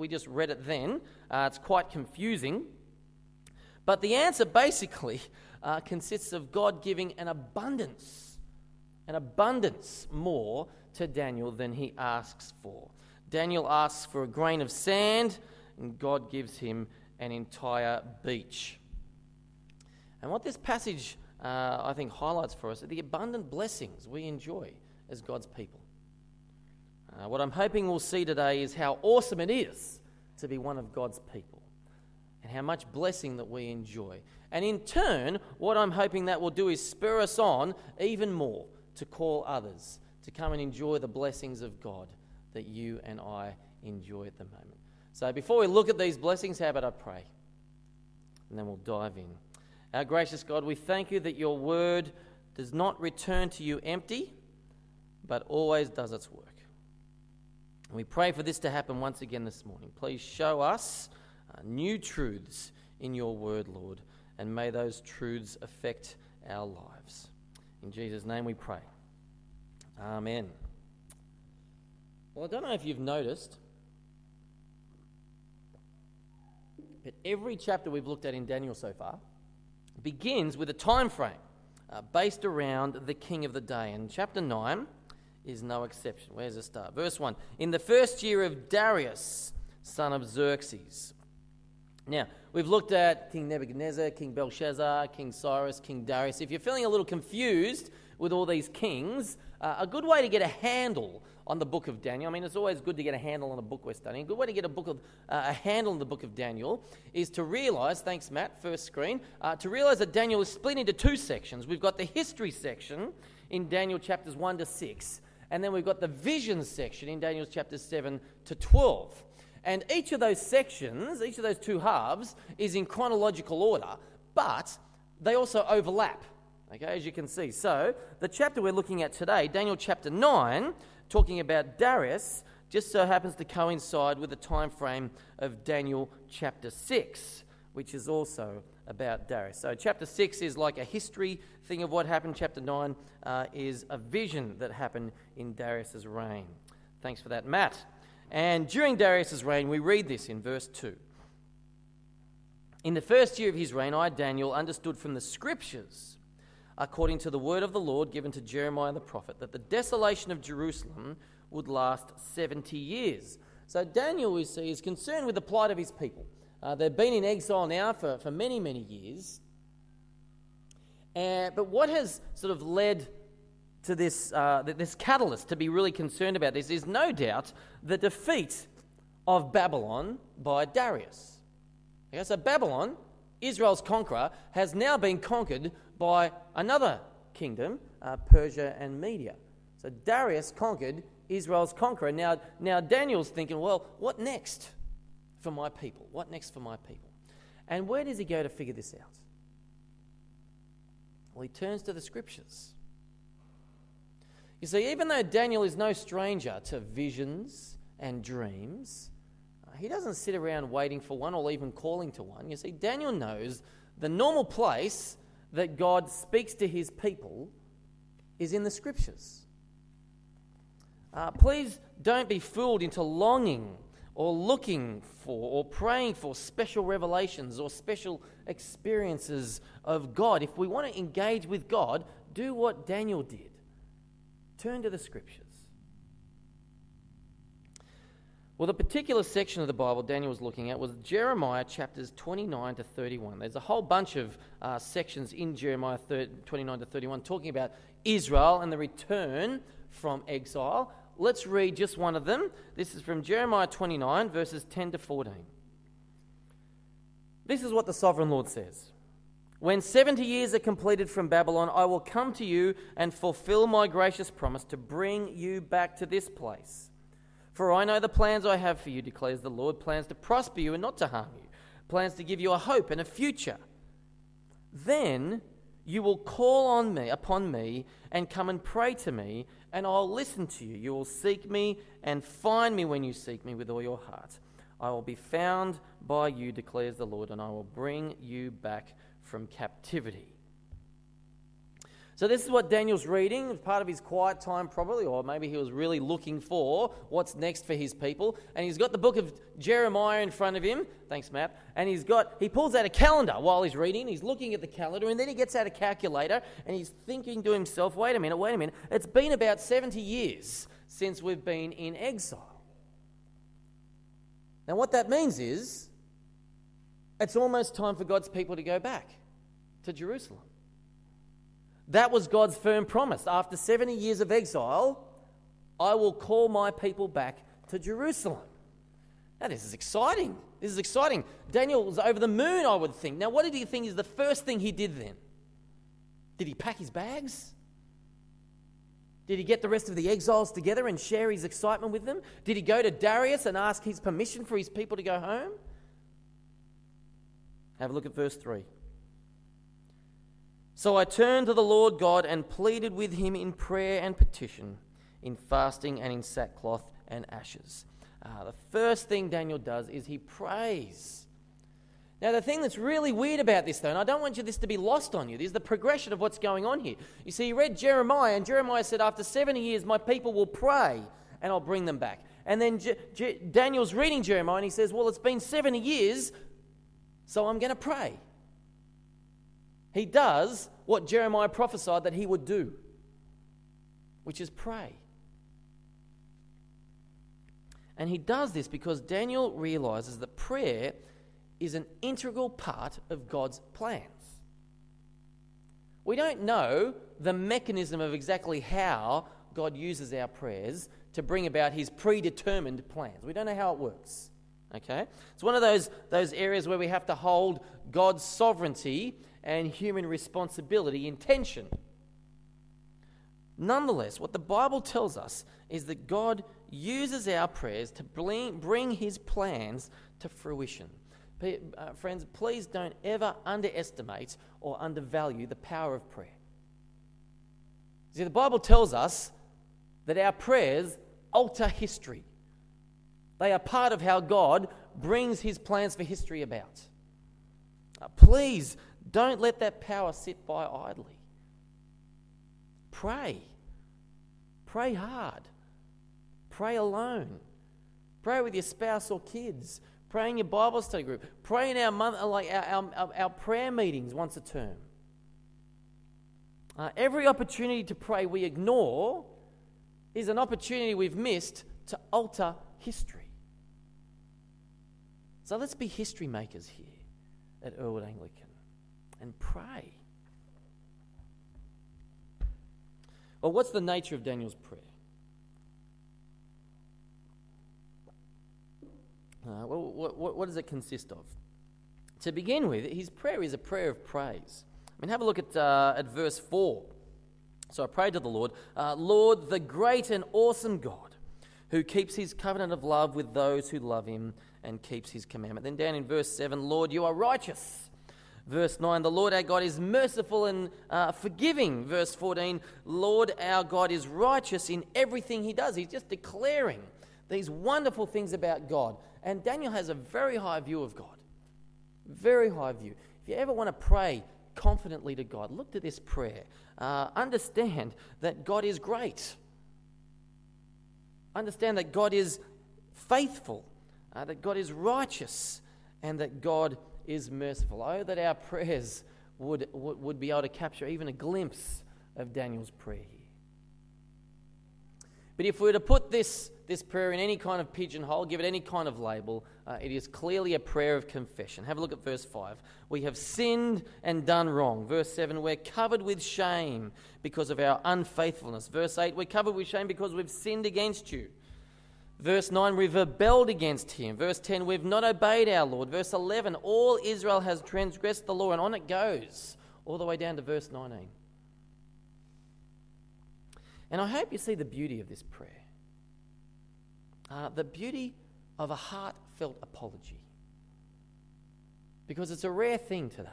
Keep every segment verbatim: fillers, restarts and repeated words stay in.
we just read it then. Uh, it's quite confusing. But the answer basically uh, consists of God giving an abundance, an abundance more to Daniel than he asks for. Daniel asks for a grain of sand, and God gives him an entire beach. And what this passage, uh, I think, highlights for us are the abundant blessings we enjoy as God's people. Uh, what I'm hoping we'll see today is how awesome it is to be one of God's people, and how much blessing that we enjoy. And in turn, what I'm hoping that will do is spur us on even more to call others to come and enjoy the blessings of God that you and I enjoy at the moment. So before we look at these blessings, how about I pray? And then we'll dive in. Our gracious God, we thank you that your word does not return to you empty, but always does its work. And we pray for this to happen once again this morning. Please show us uh, new truths in your word, Lord, and may those truths affect our lives. In Jesus' name we pray. Amen. Well, I don't know if you've noticed, but every chapter we've looked at in Daniel so far begins with a time frame uh, based around the king of the day. And chapter nine is no exception. Where's the start? Verse one. In the first year of Darius, son of Xerxes. Now, we've looked at King Nebuchadnezzar, King Belshazzar, King Cyrus, King Darius. If you're feeling a little confused with all these kings, uh, a good way to get a handle on the book of Daniel, I mean, it's always good to get a handle on a book we're studying. A good way to get a book of uh, a handle on the book of Daniel is to realise, thanks Matt, first screen, uh, to realise that Daniel is split into two sections. We've got the history section in Daniel chapters one to six, and then we've got the vision section in Daniel chapters seven to twelve. And each of those sections, each of those two halves, is in chronological order, but they also overlap, okay, as you can see. So, the chapter we're looking at today, Daniel chapter nine, talking about Darius, just so happens to coincide with the time frame of Daniel chapter six, which is also about Darius. So chapter six is like a history thing of what happened. Chapter nine uh, is a vision that happened in Darius's reign. Thanks for that, Matt. And during Darius's reign, we read this in verse two. In the first year of his reign, I, Daniel, understood from the scriptures, according to the word of the Lord given to Jeremiah the prophet, that the desolation of Jerusalem would last seventy years. So Daniel, we see, is concerned with the plight of his people. Uh, they've been in exile now for, for many, many years. Uh, but what has sort of led to this, uh, this catalyst to be really concerned about this is no doubt the defeat of Babylon by Darius. Okay, so Babylon, Israel's conqueror, has now been conquered by another kingdom, uh, Persia and Media. So Darius conquered Israel's conqueror. Now, now Daniel's thinking, well, what next for my people? What next for my people? And where does he go to figure this out? Well, he turns to the scriptures. You see, even though Daniel is no stranger to visions and dreams, uh, he doesn't sit around waiting for one or even calling to one. You see, Daniel knows the normal place that God speaks to his people is in the scriptures. Uh, please don't be fooled into longing or looking for or praying for special revelations or special experiences of God. If we want to engage with God, do what Daniel did. Turn to the scriptures. Well, the particular section of the Bible Daniel was looking at was Jeremiah chapters twenty-nine to thirty-one. There's a whole bunch of uh, sections in Jeremiah twenty-nine to thirty-one talking about Israel and the return from exile. Let's read just one of them. This is from Jeremiah twenty-nine, verses ten to fourteen. This is what the Sovereign Lord says. When seventy years are completed from Babylon, I will come to you and fulfill my gracious promise to bring you back to this place. For I know the plans I have for you, declares the Lord, plans to prosper you and not to harm you, plans to give you a hope and a future. Then you will call on me, upon me, and come and pray to me, and I'll listen to you. You will seek me and find me when you seek me with all your heart. I will be found by you, declares the Lord, and I will bring you back from captivity. So this is what Daniel's reading, as part of his quiet time probably, or maybe he was really looking for what's next for his people. And he's got the book of Jeremiah in front of him. Thanks, Matt. And he's got, he pulls out a calendar while he's reading. He's looking at the calendar, and then he gets out a calculator, and he's thinking to himself, wait a minute, wait a minute. It's been about seventy years since we've been in exile. Now what that means is, it's almost time for God's people to go back to Jerusalem. That was God's firm promise. After seventy years of exile, I will call my people back to Jerusalem. Now, this is exciting. This is exciting. Daniel was over the moon, I would think. Now, what did he think is the first thing he did then? Did he pack his bags? Did he get the rest of the exiles together and share his excitement with them? Did he go to Darius and ask his permission for his people to go home? Have a look at verse three. So I turned to the Lord God and pleaded with him in prayer and petition, in fasting and in sackcloth and ashes. Uh, the first thing Daniel does is he prays. Now, the thing that's really weird about this, though, and I don't want you this to be lost on you, is the progression of what's going on here. You see, you read Jeremiah, and Jeremiah said, after seventy years, my people will pray, and I'll bring them back. And then Je- Je- Daniel's reading Jeremiah, and he says, well, it's been seventy years, so I'm going to pray. He does what Jeremiah prophesied that he would do, which is pray. And he does this because Daniel realizes that prayer is an integral part of God's plans. We don't know the mechanism of exactly how God uses our prayers to bring about his predetermined plans. We don't know how it works. Okay? It's one of those, those areas where we have to hold God's sovereignty and human responsibility in tension. Nonetheless, what the Bible tells us is that God uses our prayers to bring, bring his plans to fruition. P- uh, friends, please don't ever underestimate or undervalue the power of prayer. See, the Bible tells us that our prayers alter history. They are part of how God brings his plans for history about. Uh, please don't let that power sit by idly. Pray. Pray hard. Pray alone. Pray with your spouse or kids. Pray in your Bible study group. Pray in our month, like our, our, our prayer meetings once a term. Uh, every opportunity to pray we ignore is an opportunity we've missed to alter history. So let's be history makers here at Earlwood Anglican and pray. Well, what's the nature of Daniel's prayer? Uh, what, what, what does it consist of? To begin with, his prayer is a prayer of praise. I mean, have a look at, uh, at verse four. So I prayed to the Lord, uh, Lord, the great and awesome God, who keeps his covenant of love with those who love him and keeps his commandment. Then down in verse seven, Lord, you are righteous. Verse nine, the Lord our God is merciful and uh, forgiving. Verse fourteen, Lord our God is righteous in everything he does. He's just declaring these wonderful things about God. And Daniel has a very high view of God. Very high view. If you ever want to pray confidently to God, look to this prayer. Uh, understand that God is great. Understand that God is faithful, uh, that God is righteous, and that God is merciful. Oh, that our prayers would, would, would be able to capture even a glimpse of Daniel's prayer here. But if we were to put this, this prayer in any kind of pigeonhole, give it any kind of label, uh, it is clearly a prayer of confession. Have a look at verse five. We have sinned and done wrong. Verse seven, we're covered with shame because of our unfaithfulness. Verse eight, we're covered with shame because we've sinned against you. Verse nine, we've rebelled against him. Verse ten, we've not obeyed our Lord. Verse eleven, all Israel has transgressed the law. And on it goes, all the way down to verse nineteen. And I hope you see the beauty of this prayer. Uh, the beauty of a heartfelt apology. Because it's a rare thing today.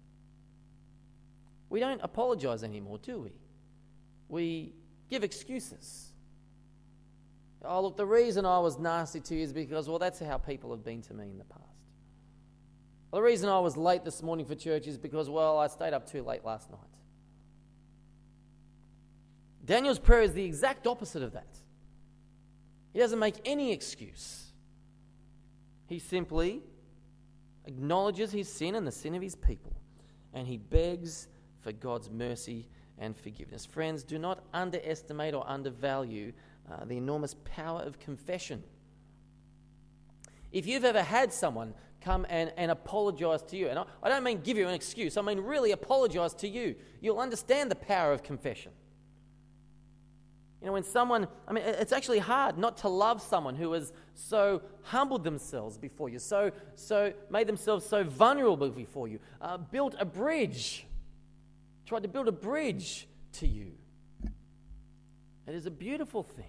We don't apologise anymore, do we? We give excuses. Oh, look, the reason I was nasty to you is because, well, that's how people have been to me in the past. Well, the reason I was late this morning for church is because, well, I stayed up too late last night. Daniel's prayer is the exact opposite of that. He doesn't make any excuse. He simply acknowledges his sin and the sin of his people, and he begs for God's mercy and forgiveness. Friends, do not underestimate or undervalue uh, the enormous power of confession. If you've ever had someone come and, and apologize to you, and I, I don't mean give you an excuse, I mean really apologize to you, you'll understand the power of confession. You know, when someone, I mean, it's actually hard not to love someone who has so humbled themselves before you, so so made themselves so vulnerable before you, uh, built a bridge, tried to build a bridge to you. It is a beautiful thing.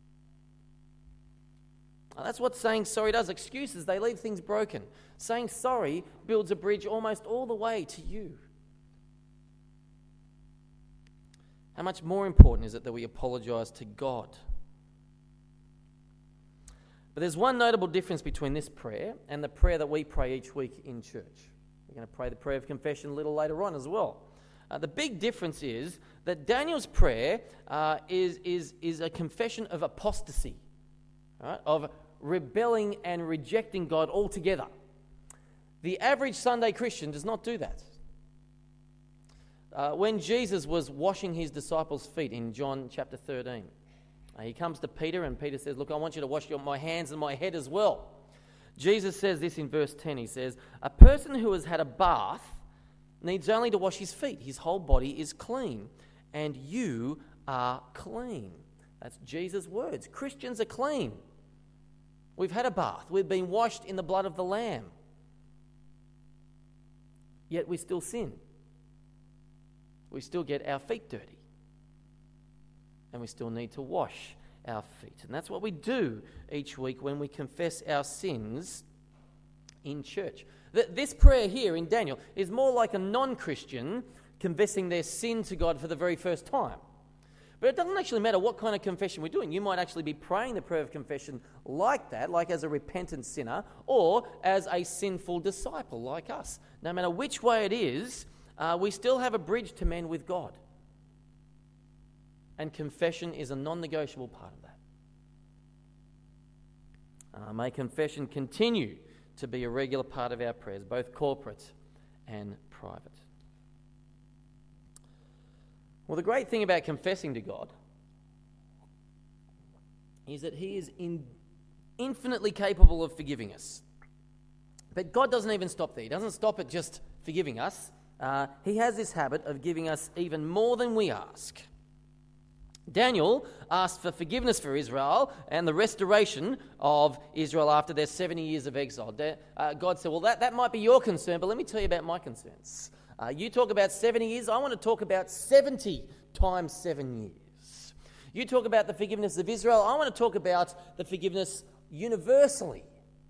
And that's what saying sorry does. Excuses, they leave things broken. Saying sorry builds a bridge almost all the way to you. How much more important is it that we apologise to God? But there's one notable difference between this prayer and the prayer that we pray each week in church. We're going to pray the prayer of confession a little later on as well. Uh, the big difference is that Daniel's prayer uh, is, is, is a confession of apostasy, right? Of rebelling and rejecting God altogether. The average Sunday Christian does not do that. Uh, when Jesus was washing his disciples' feet in John chapter thirteen, uh, he comes to Peter and Peter says, look, I want you to wash your, my hands and my head as well. Jesus says this in verse ten. He says, a person who has had a bath needs only to wash his feet. His whole body is clean, and you are clean. That's Jesus' words. Christians are clean. We've had a bath. We've been washed in the blood of the Lamb. Yet we still sin. We still get our feet dirty. And we still need to wash our feet. And that's what we do each week when we confess our sins in church. This prayer here in Daniel is more like a non-Christian confessing their sin to God for the very first time. But it doesn't actually matter what kind of confession we're doing. You might actually be praying the prayer of confession like that, like as a repentant sinner, or as a sinful disciple like us. No matter which way it is, uh, we still have a bridge to mend with God. And confession is a non-negotiable part of that. Uh, may confession continue to be a regular part of our prayers, both corporate and private. Well, the great thing about confessing to God is that He is in, infinitely capable of forgiving us. But God doesn't even stop there. He doesn't stop at just forgiving us. Uh, he has this habit of giving us even more than we ask. Daniel asked for forgiveness for Israel and the restoration of Israel after their seventy years of exile. Uh, God said, well, that, that might be your concern, but let me tell you about my concerns. Uh, you talk about seventy years, I want to talk about seventy times seven years. You talk about the forgiveness of Israel, I want to talk about the forgiveness universally.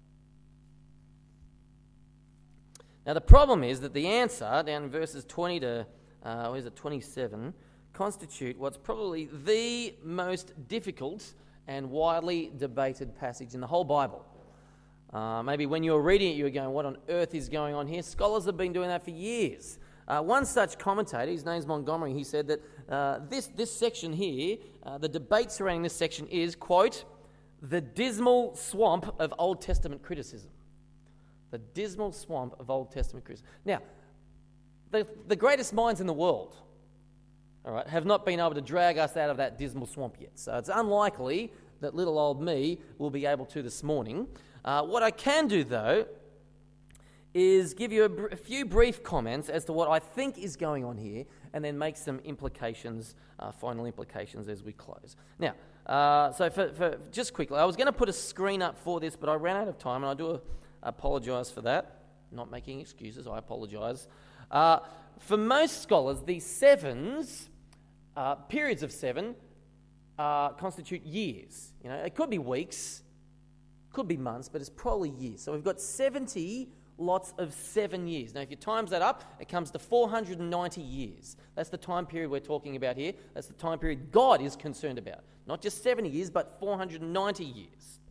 Now the problem is that the answer, down in verses twenty to, uh, what is it, twenty-seven, constitute what's probably the most difficult and widely debated passage in the whole Bible. Uh, maybe when you were reading it, you were going, what on earth is going on here? Scholars have been doing that for years. Uh, one such commentator, his name's Montgomery, he said that uh, this, this section here, uh, the debate surrounding this section is, quote, the dismal swamp of Old Testament criticism. The dismal swamp of Old Testament criticism. Now, the, the greatest minds in the world, all right, have not been able to drag us out of that dismal swamp yet. So it's unlikely that little old me will be able to this morning. Uh, what I can do, though, is give you a, br- a few brief comments as to what I think is going on here, and then make some implications, uh, final implications as we close. Now, uh, so for, for just quickly, I was going to put a screen up for this, but I ran out of time, and I do apologise for that. Not making excuses, I apologise. Uh, for most scholars, these sevens, uh, periods of seven, uh, constitute years. You know, it could be weeks, could be months, but it's probably years. So we've got seventy lots of seven years. Now, if you times that up, it comes to four hundred ninety years. That's the time period we're talking about here. That's the time period God is concerned about. Not just seventy years, but four hundred ninety years.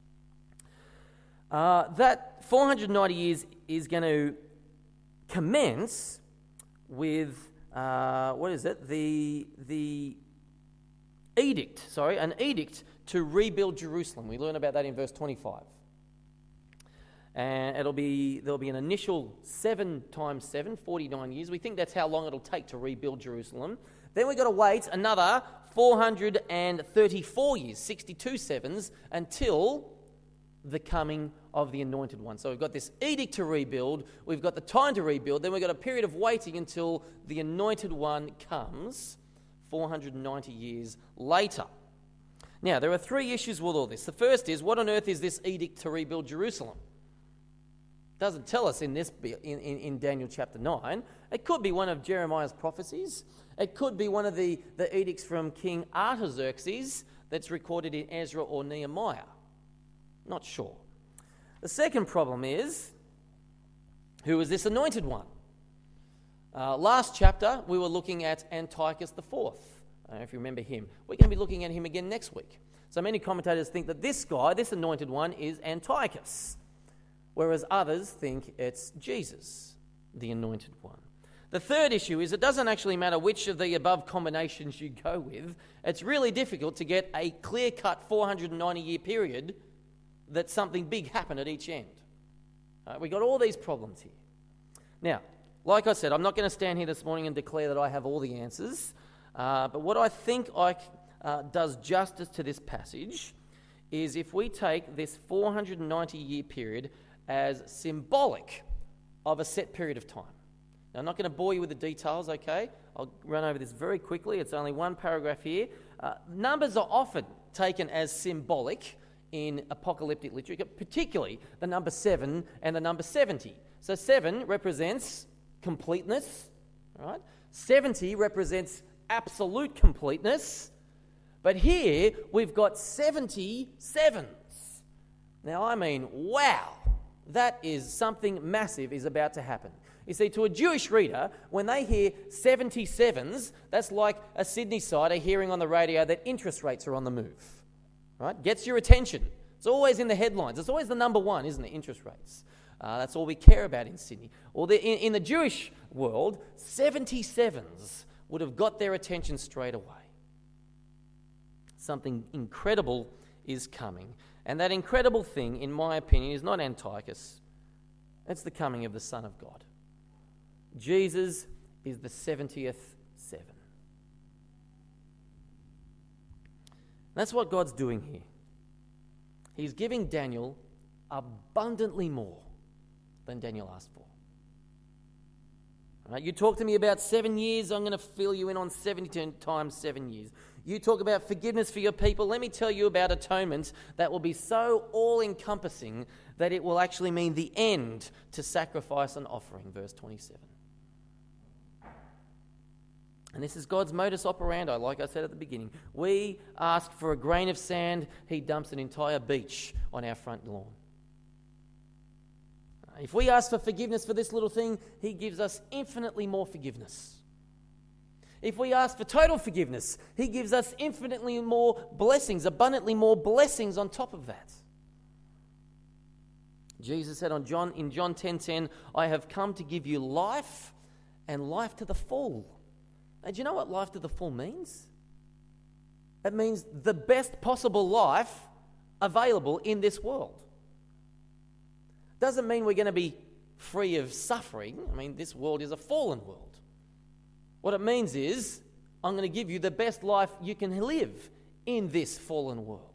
Uh, that four hundred ninety years is going to commence with, uh, what is it? The, the edict, sorry, an edict to rebuild Jerusalem. We learn about that in verse twenty-five. And it'll be there'll be an initial seven times seven, forty-nine years. We think that's how long it'll take to rebuild Jerusalem. Then we've got to wait another four hundred thirty-four years, sixty-two sevens, until the coming of the Anointed One. So we've got this edict to rebuild, we've got the time to rebuild, then we've got a period of waiting until the Anointed One comes, four hundred ninety years later. Now, there are three issues with all this. The first is, what on earth is this edict to rebuild Jerusalem? Doesn't tell us in this in, in, in Daniel chapter nine. It could be one of Jeremiah's prophecies. It could be one of the, the edicts from King Artaxerxes that's recorded in Ezra or Nehemiah. Not sure. The second problem is, who is this anointed one? Uh, last chapter, we were looking at Antiochus the Fourth. I don't know if you remember him. We're going to be looking at him again next week. So many commentators think that this guy, this anointed one, is Antiochus, whereas others think it's Jesus, the anointed one. The third issue is it doesn't actually matter which of the above combinations you go with. It's really difficult to get a clear-cut four hundred ninety year period that something big happened at each end. Uh, we got all these problems here. Now, like I said, I'm not going to stand here this morning and declare that I have all the answers, uh, but what I think I, uh, does justice to this passage is if we take this four hundred ninety year period as symbolic of a set period of time. Now, I'm not going to bore you with the details, okay? I'll run over this very quickly. It's only one paragraph here. Uh, numbers are often taken as symbolic in apocalyptic literature, particularly the number seven and the number seventy. So seven represents completeness, right? seventy represents absolute completeness, but here we've got seventy sevens. Now, I mean, wow, that is something massive is about to happen. You see, to a Jewish reader, when they hear seventy sevens, that's like a Sydney-sider hearing on the radio that interest rates are on the move. Right? Gets your attention. It's always in the headlines. It's always the number one, isn't it? Interest rates. Uh, that's all we care about in Sydney. Or the, in, in the Jewish world, seventy sevens would have got their attention straight away. Something incredible is coming. And that incredible thing, in my opinion, is not Antiochus. It's the coming of the Son of God. Jesus is the seventieth seven. That's what God's doing here. He's giving Daniel abundantly more than Daniel asked for. Right, you talk to me about seven years, I'm going to fill you in on seventy times seven years. You talk about forgiveness for your people, let me tell you about atonement that will be so all-encompassing that it will actually mean the end to sacrifice and offering, verse twenty-seven. And this is God's modus operandi, like I said at the beginning. We ask for a grain of sand, he dumps an entire beach on our front lawn. If we ask for forgiveness for this little thing, he gives us infinitely more forgiveness. If we ask for total forgiveness, he gives us infinitely more blessings, abundantly more blessings on top of that. Jesus said on John in John ten ten, I have come to give you life and life to the full. Now, do you know what life to the full means? It means the best possible life available in this world. Doesn't mean we're going to be free of suffering. I mean, this world is a fallen world. What it means is, I'm going to give you the best life you can live in this fallen world.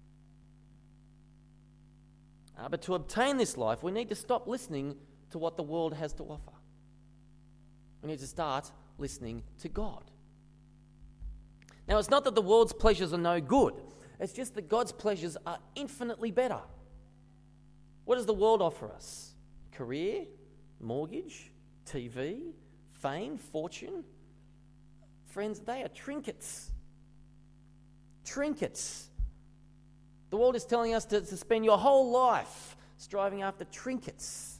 Uh, but to obtain this life, we need to stop listening to what the world has to offer. We need to start listening to God. Now, it's not that the world's pleasures are no good. It's just that God's pleasures are infinitely better. What does the world offer us? Career, mortgage, T V, fame, fortune? Friends, they are trinkets. Trinkets. The world is telling us to, to spend your whole life striving after trinkets.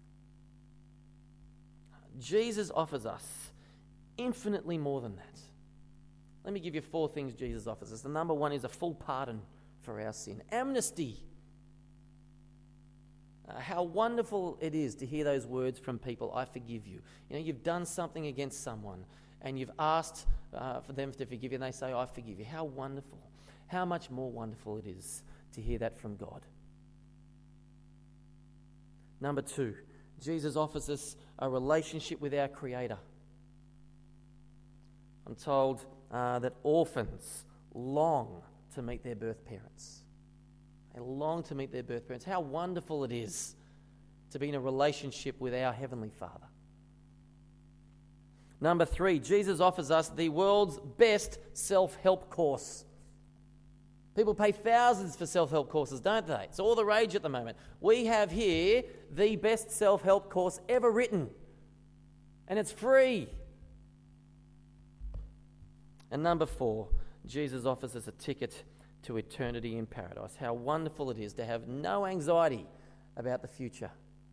Jesus offers us infinitely more than that. Let me give you four things Jesus offers us. The number one is a full pardon for our sin. Amnesty. Uh, how wonderful it is to hear those words from people, I forgive you. You know, you've done something against someone and you've asked uh, for them to forgive you, and they say, I forgive you. How wonderful. How much more wonderful it is to hear that from God. Number two, Jesus offers us a relationship with our Creator. I'm told uh, that orphans long to meet their birth parents. They long to meet their birth parents. How wonderful it is to be in a relationship with our Heavenly Father. Number three, Jesus offers us the world's best self-help course. People pay thousands for self-help courses, don't they? It's all the rage at the moment. We have here the best self-help course ever written, and it's free. And number four, Jesus offers us a ticket to eternity in paradise. How wonderful it is to have no anxiety about the future.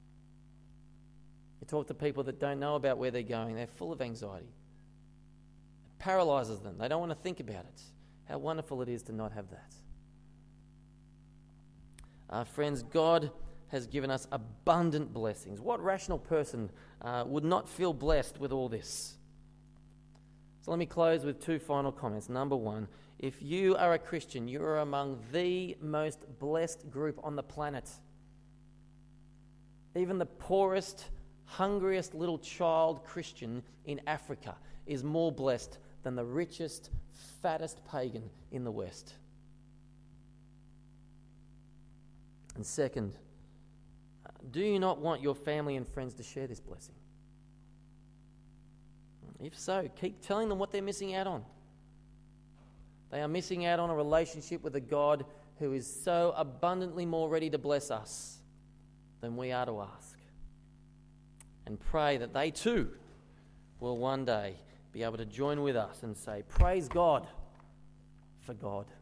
You talk to people that don't know about where they're going, they're full of anxiety. It paralyzes them. They don't want to think about it. How wonderful it is to not have that. Uh, friends, God has given us abundant blessings. What rational person uh, would not feel blessed with all this? So let me close with two final comments. Number one, if you are a Christian, you are among the most blessed group on the planet. Even the poorest, hungriest little child Christian in Africa is more blessed than the richest, fattest pagan in the West. And second, do you not want your family and friends to share this blessing? If so, keep telling them what they're missing out on. They are missing out on a relationship with a God who is so abundantly more ready to bless us than we are to ask. And pray that they too will one day be able to join with us and say, praise God for God.